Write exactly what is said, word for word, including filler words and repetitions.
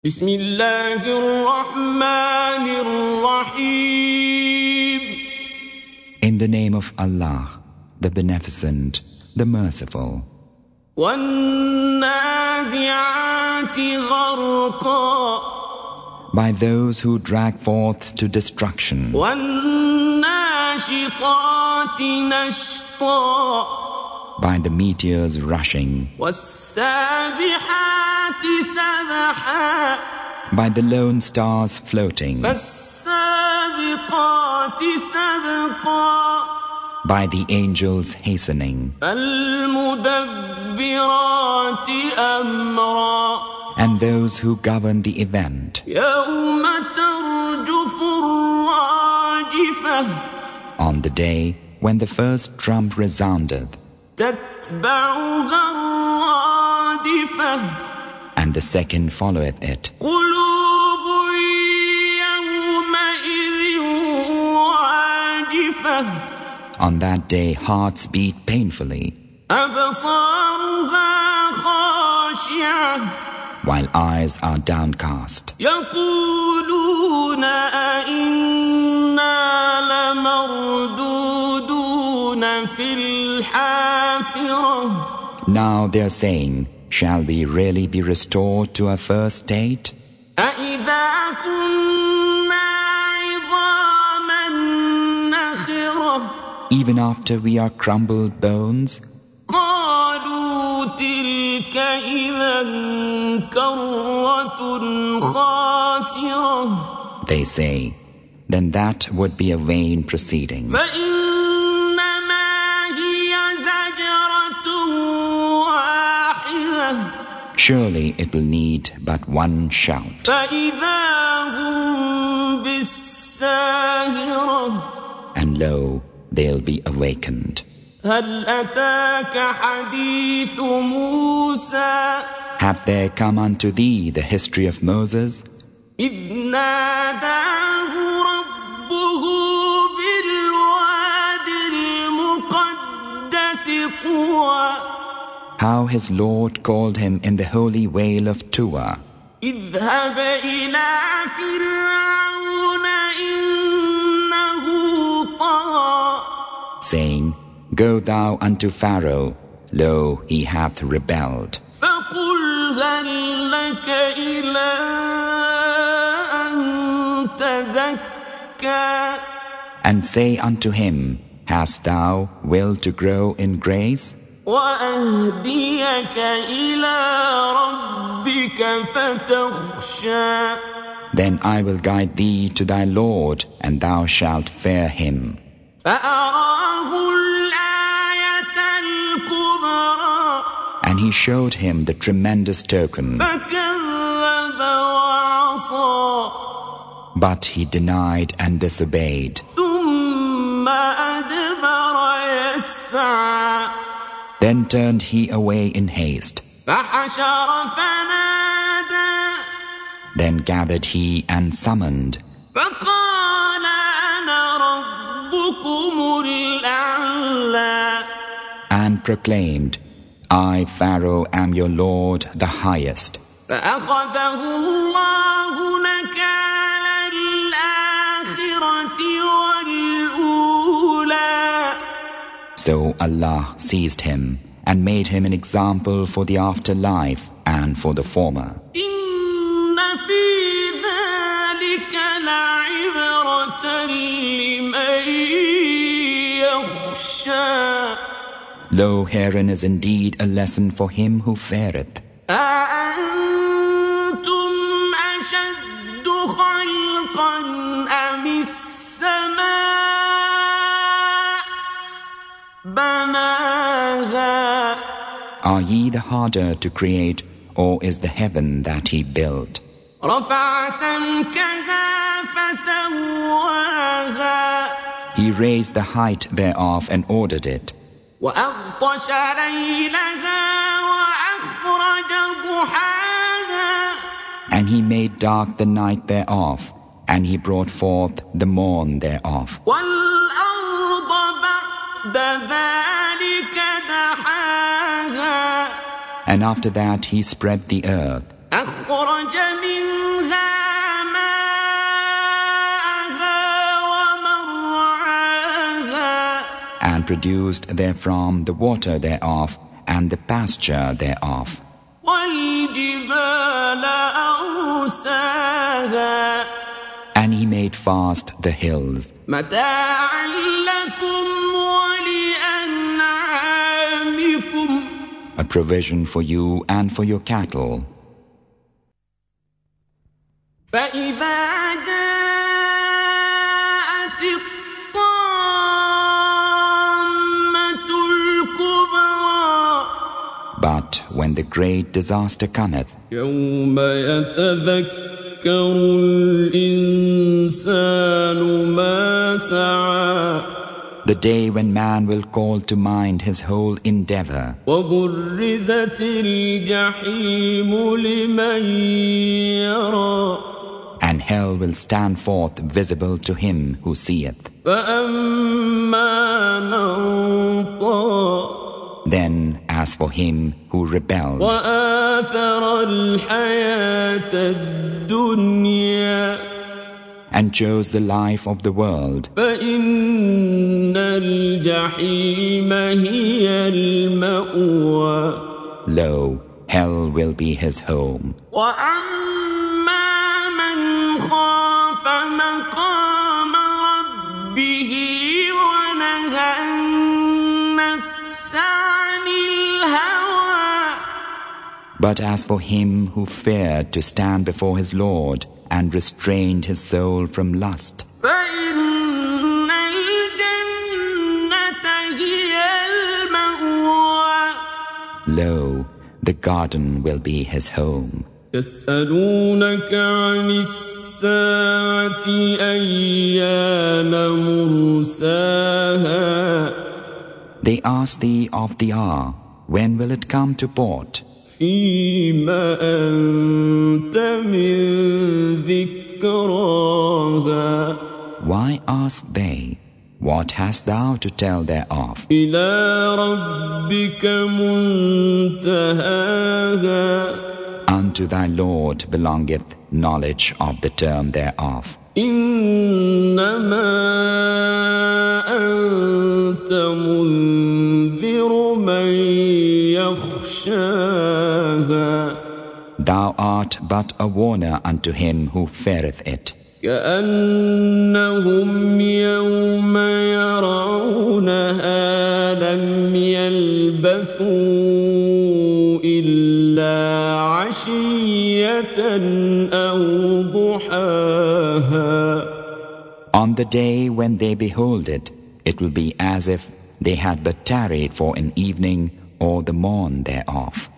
بسم الله الرحمن الرحيم. In the name of Allah, the Beneficent, the Merciful. وَالنَّازِعَاتِ غَرْقًا. By those who drag forth to destruction. وَالنَّاشِطَاتِ نَشْطًا. By the meteors rushing. وَالسَّابِحَاتِ سَبْحًا. By the lone stars floating. فَالسَّابِقَاتِ سَبْقًا. By the angels hastening. فَالْمُدَبِّرَاتِ أَمْرًا. And those who govern the event. يَوْمَ تَرْجُفُ الرَّاجِفَةُ. On the day when the first trump resounded. تَتْبَعُهَا الرَّادِفَةُ. And the second followeth it. قُلُوبٌ يَوْمَئِذٍ وَاجِفَةٌ. On that day hearts beat painfully. أَبْصَارُهَا خَاشِعَةٌ. While eyes are downcast. يَقُولُونَ أَإِنَّا لَمَرْدُودُونَ فِي الْحَافِرَةِ. Now they are saying, shall we really be restored to our first state? أَإِذَا كُنَّا عِظَامًا نَخِرَةً. Even after we are crumbled bones? قَالُوا تِلْكَ إِذًا كَرَّةٌ خَاسِرَةٌ. They say, then that would be a vain proceeding. فَإِنَّمَا هِيَ زَجْرَةٌ وَاحِدَةٌ. Surely it will need but one shout. فَإِذَا هُمْ بِالسَّاهِرَةِ. And lo, they'll be awakened. هَلْ أَتَاكَ حَدِيثُ مُوسَى. Hath there come unto thee the history of Moses? إِذْ نَادَاهُ رَبُّهُ بِالْوَادِ الْمُقَدَّسِ طُوًى. How his Lord called him in the holy vale of Tuwa. اذْهَبْ إِلَىٰ فِرْعَوْنَ إِنَّهُ طَغَىٰ. Saying, go thou unto Pharaoh, lo, he hath rebelled. فَقُلْ هَلْ لَكَ إِلَىٰ أَن تَزَكَّىٰ. And say unto him, hast thou will to grow in grace? وَأَهْدِيَكَ إِلَىٰ رَبِّكَ فَتَخْشَىٰ. Then I will guide thee to thy Lord, and thou shalt fear him. فَأَرَاهُ الْآيَةَ الْكُبْرَىٰ. And he showed him the tremendous token. فَكَذَّبَ وَعَصَىٰ. But he denied and disobeyed. ثُمَّ أَدْبَرَ يَسْعَىٰ. Then turned he away in haste. فَحَشَرَ فَنَادَىٰ. Then gathered he and summoned. فَقَالَ أَنَا رَبُّكُمُ الْأَعْلَىٰ. And proclaimed, I, Pharaoh, am your Lord, the highest. فَأَخَذَهُ اللَّهُ نَكَالَ الْآخِرَةِ وَالْأُولَىٰ. So Allah seized him and made him an example for the afterlife and for the former. إِنَّ فِي ذَٰلِكَ لَعِبْرَةً لِّمَن يَخْشَىٰ. Lo, herein is indeed a lesson for him who feareth. أَأَنتُمْ أَشَدُّ خَلْقًا أَمِ السَّمَاءُ بَنَاهَا. Are ye the harder to create, or is the heaven that he built? رَفَعَ سَمْكَهَا فَسَوَّاهَا. He raised the height thereof and ordered it. وَأَغْطَشَ لَيْلَهَا وَأَخْرَجَ ضُحَاهَا. And he made dark the night thereof, and he brought forth the morn thereof. وَالْأَرْضَ بَعْدَ ذَٰلِكَ دَحَاهَا. And after that he spread the earth. أَخْرَجَ مِنْهَا produced therefrom the water thereof and the pasture thereof. وَالْجِبَالَ أَرْسَاهَا And he made fast the hills, مَتَاعًا لَكُمْ وَلِأَنْعَامِكُمْ a provision for you and for your cattle. فَإِذَا جَاءَتِ الطَّامَّةُ الْكُبْرَى But when the great disaster cometh, يَوْمَ يَتَذَكَّرُ الْإِنسَانُ مَا سَعَى the day when man will call to mind his whole endeavor, وَبُرِّزَتِ الْجَحِيمُ لِمَنْ يَرَى and hell will stand forth visible to him who seeth. فَأَمَّا مَنْ طَغَى Then, as for him who rebelled وَآثَرَ الْحَيَاةَ الدُّنْيَا and chose the life of the world, فَإِنَّ الْجَحِيمَ هِيَ الْمَأْوَى lo, hell will be his home. وَأَمَّا مَنْ خَافَ مَقَامَ رَبِّهِ وَنَهَى النَّفْسَ عَنِ الْهَوَى But as for him who feared to stand before his Lord and restrained his soul from lust, فَإِنَّ الْجَنَّةَ هِيَ الْمَأْوَى lo, the garden will be his home. يَسْأَلُونَكَ عَنِ السَّاعَةِ أَيَّانَ مُرْسَاهَا They ask thee of the hour, when will it come to port? فِيمَ أَنْتَ مِنْ ذِكْرَاهَا Why ask they? What hast thou to tell thereof? إِلَى رَبِّكَ مُنْتَهَاهَا Unto thy Lord belongeth knowledge of the term thereof. إِنَّمَا أَنْتَ مُنْذِرُ مَنْ يَخْشَاهَا Thou art but a warner unto him who feareth it. كأنهم يوم يرونها لم يلبثوا إلا عشية أو ضحاها On the day when they behold it, it will be as if they had but tarried for an evening or the morn thereof.